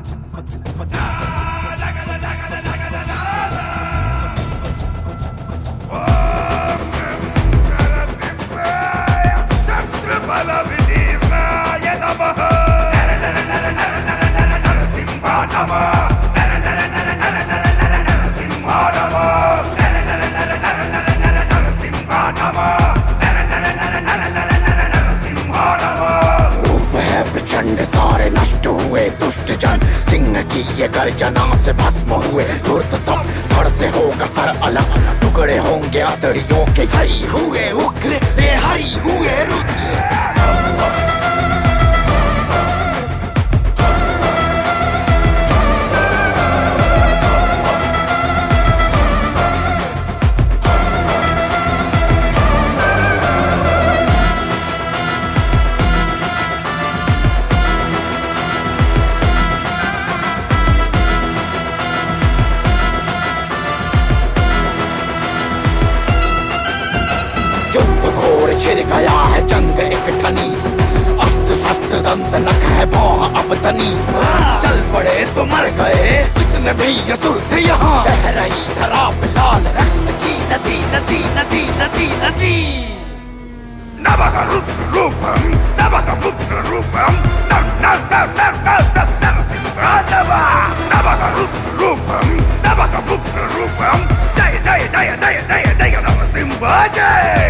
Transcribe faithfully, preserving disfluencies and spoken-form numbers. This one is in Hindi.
सारे नष्ट हुए दुष्ट जन, सिंह की ये गर्जना से भस्म हुए धूर्त सब। धड़ से होगा सर अलग, टुकड़े होंगे अतड़ियों के। हरि हुए उग्र, रे हरि हुए रुद्र। छिड़ गया है जंग एक ठनी, अस्त्र शस्त्र दंत नख है भौं अब तनी। चल पड़े तो मर गए जितने भी असुर थे यहाँ। बह रही धरा पे लाल रक्त की नदी नदी नदी नदी नदी। नवः रुद्र रूपम नवः रुद्र रूपम नर नर नर नर नर नर नरसिंह। नवः रुद्र रूपम नवः रुद्र रूपम। जय जय जय जय जय जय नरसिंह जय।